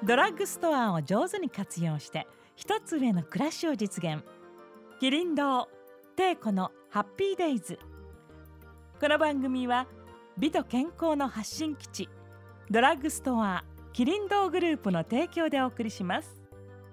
ドラッグストアを上手に活用して一つ上の暮らしを実現。キリン堂テイコのハッピーデイズ。この番組は美と健康の発信基地ドラッグストアキリン堂グループの提供でお送りします。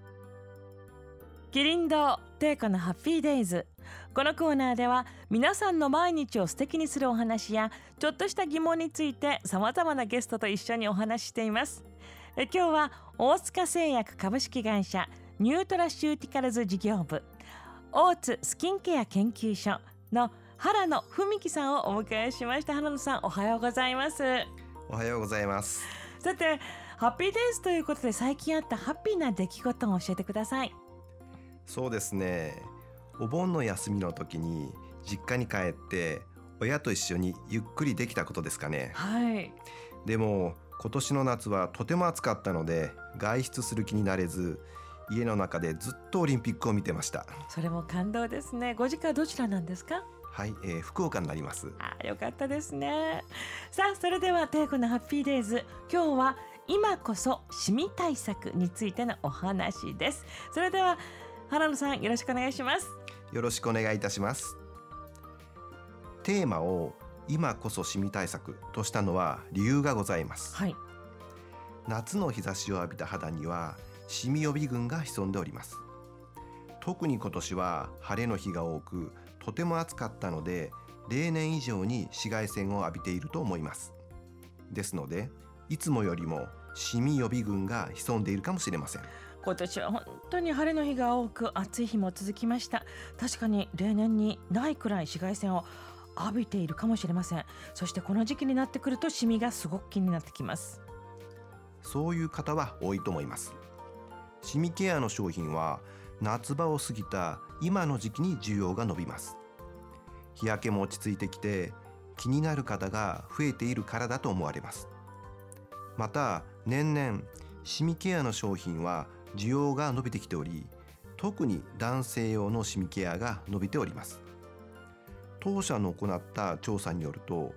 キリン堂テイコのハッピーデイズ。このコーナーでは皆さんの毎日を素敵にするお話やちょっとした疑問についてさまざまなゲストと一緒にお話ししています。今日は大塚製薬株式会社ニュートラシューティカルズ事業部大津スキンケア研究所の原野文樹さんをお迎えしました。原野さん、おはようございます。 おはようございます。 さて、ハッピーデイズということで最近あったハッピーな出来事を教えてください。 そうですね、お盆の休みの時に実家に帰って親と一緒にゆっくりできたことですかね。 はい。 でも今年の夏はとても暑かったので外出する気になれず家の中でずっとオリンピックを見てました。 それも感動ですね。ご実家はどちらなんですか？ はい、福岡になります。 よかったですね。さあ、それではテイコのハッピーデイズ、今日は今こそシミ対策についてのお話です。それでは原野さん、よろしくお願いします。 よろしくお願いいたします。テーマを今こそシミ対策としたのは理由がございます。 はい。 夏の日差しを浴びた肌にはシミ予備軍が潜んでおります。特に今年は晴れの日が多くとても暑かったので例年以上に紫外線を浴びていると思います。ですのでいつもよりもシミ予備軍が潜んでいるかもしれません。 今年は本当に晴れの日が多く暑い日も続きました。確かに例年にないくらい紫外線を浴びているかもしれません。そしてこの時期になってくるとシミがすごく気になってきます。 そういう方は多いと思います。シミケアの商品は夏場を過ぎた今の時期に需要が伸びます。日焼けも落ち着いてきて気になる方が増えているからだと思われます。また年々シミケアの商品は需要が伸びてきており、特に男性用のシミケアが伸びております。当社の行った調査によると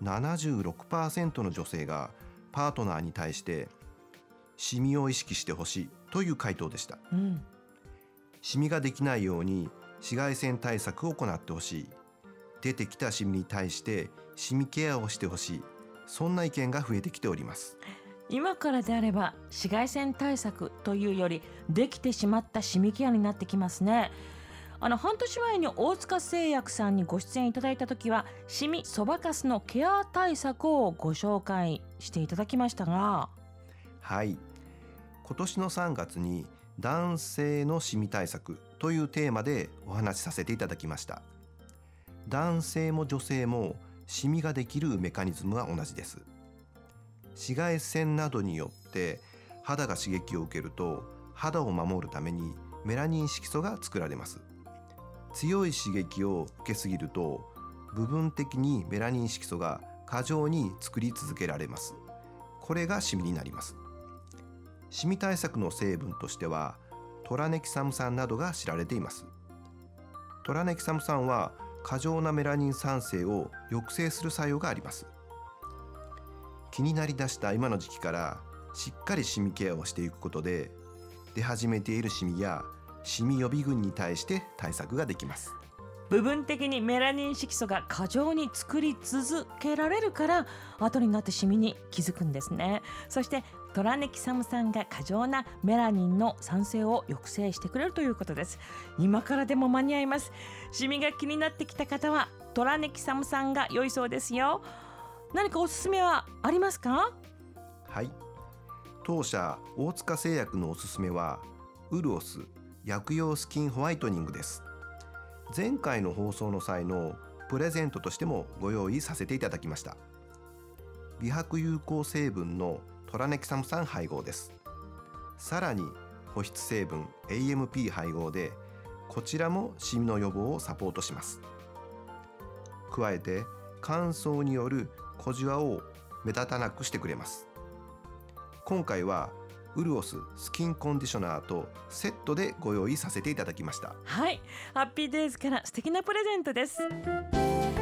76% の女性がパートナーに対してシミを意識してほしいという回答でした。シミができないように紫外線対策を行ってほしい、出てきたシミに対してシミケアをしてほしい、そんな意見が増えてきております。 今からであれば紫外線対策というよりできてしまったシミケアになってきますね。半年前に大塚製薬さんにご出演いただいた時はシミそばかすのケア対策をご紹介していただきましたが、 はい、今年の3月に男性のシミ対策というテーマでお話しさせていただきました。男性も女性もシミができるメカニズムは同じです。紫外線などによって肌が刺激を受けると肌を守るためにメラニン色素が作られます。強い刺激を受けすぎると部分的にメラニン色素が過剰に作り続けられます。これがシミになります。シミ対策の成分としてはトラネキサム酸などが知られています。トラネキサム酸は過剰なメラニン産生を抑制する作用があります。気になりだした今の時期からしっかりシミケアをしていくことで出始めているシミやシミ予備軍に対して対策ができます。 部分的にメラニン色素が過剰に作り続けられるから後になってシミに気づくんですね。そしてトラネキサム酸が過剰なメラニンの産生を抑制してくれるということです。今からでも間に合います。シミが気になってきた方はトラネキサム酸が良いそうですよ。何かおすすめはありますか？ はい、当社大塚製薬のおすすめはウルオス薬用スキンホワイトニングです。前回の放送の際のプレゼントとしてもご用意させていただきました。美白有効成分のトラネキサム酸配合です。さらに保湿成分 AMP 配合でこちらもシミの予防をサポートします。加えて乾燥による小じわを目立たなくしてくれます。今回はウルオススキンコンディショナーとセットでご用意させていただきました。 はい、ハッピーデイズから素敵なプレゼントです。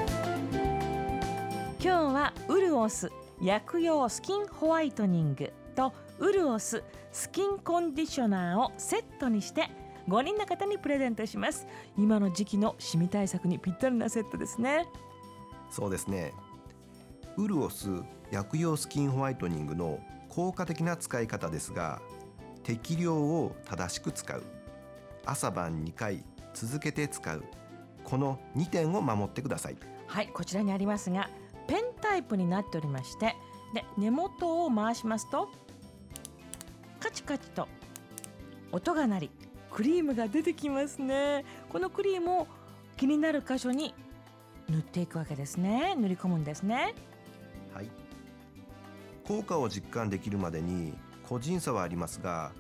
今日はウルオス薬用スキンホワイトニングとウルオススキンコンディショナーをセットにして5人の方にプレゼントします。今の時期のシミ対策にぴったりなセットですね。 そうですね。ウルオス薬用スキンホワイトニングの効果的な使い方ですが、適量を正しく使う、朝晩2回続けて使う、この2点を守ってください。 はい、こちらにありますがペンタイプになっておりまして、で根元を回しますとカチカチと音が鳴りクリームが出てきますね。このクリームを気になる箇所に塗っていくわけですね。塗り込むんですね。 はい、効果を実感できるまでに個人差はありますが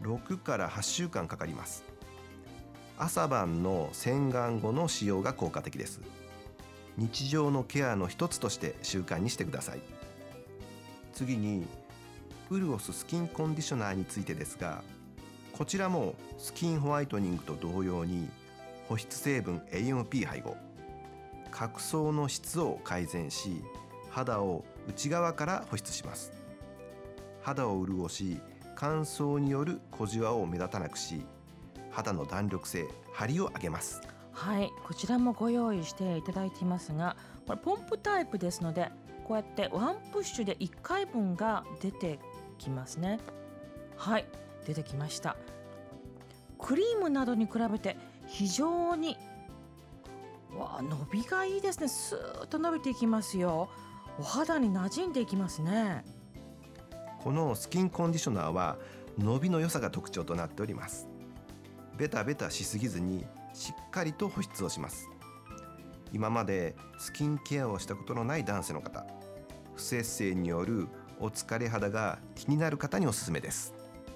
6から8週間かかります。朝晩の洗顔後の使用が効果的です。日常のケアの一つとして習慣にしてください。次にウルオススキンコンディショナーについてですが、こちらもスキンホワイトニングと同様に保湿成分 AMP 配合、角層の質を改善し肌を内側から保湿します。肌を潤し乾燥による小じわを目立たなくし、肌の弾力性、張りを上げます。 はい、こちらもご用意していただいていますが、これポンプタイプですのでこうやってワンプッシュで1回分が出てきますね。はい、出てきました。クリームなどに比べて非常に伸びがいいですね。スーッと伸びていきますよ。お肌に馴染んでいきますね。 このスキンコンディショナーは伸びの良さが特徴となっております。ベタベタしすぎずにしっかりと保湿をします。今までスキンケアをしたことのない男性の方、不摂生によるお疲れ肌が気になる方におすすめです。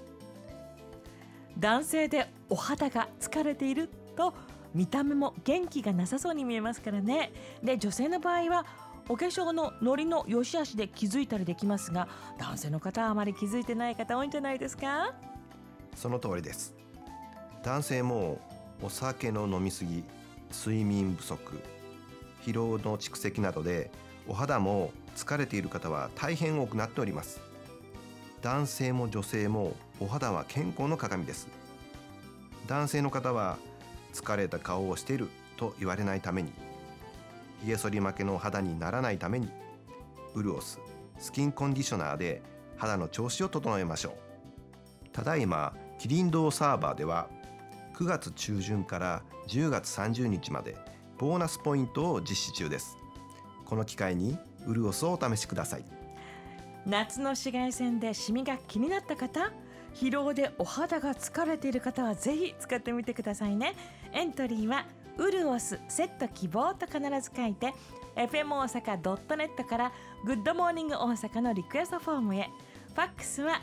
男性でお肌が疲れていると見た目も元気がなさそうに見えますからね。で女性の場合はお化粧のノリの良し悪しで気づいたりできますが、男性の方はあまり気づいてない方多いんじゃないですか。 その通りです。男性もお酒の飲みすぎ、睡眠不足、疲労の蓄積などでお肌も疲れている方は大変多くなっております。男性も女性もお肌は健康の鏡です。男性の方は疲れた顔をしていると言われないために、ひげ剃り負けの肌にならないために、ウルオススキンコンディショナーで肌の調子を整えましょう。ただいまキリン堂サーバーでは9月中旬から10月30日までボーナスポイントを実施中です。この機会にウルオスをお試しください。 夏の紫外線でシミが気になった方、疲労でお肌が疲れている方はぜひ使ってみてくださいね。エントリーはウルオスセット希望と必ず書いて FM 大阪 .net からグッドモーニング大阪のリクエストフォームへ。ファックスは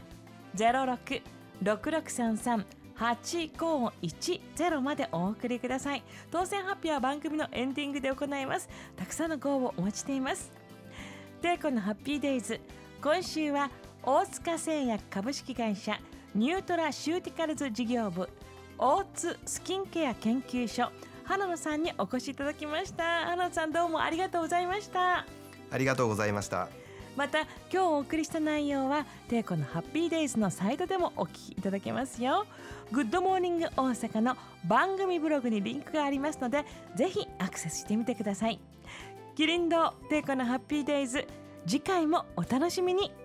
0666338510 までお送りください。当選発表は番組のエンディングで行います。たくさんのご応募お待ちしています。テイコのハッピーデイズ、今週は大塚製薬株式会社ニュートラシューティカルズ事業部大津スキンケア研究所花野さんにお越しいただきました。花野さん、どうもありがとうございました。 ありがとうございました。 また今日お送りした内容はテイコのハッピーデイズのサイトでもお聞きいただけますよ。グッドモーニング大阪の番組ブログにリンクがありますので、ぜひアクセスしてみてください。キリン堂テイコのハッピーデイズ、次回もお楽しみに。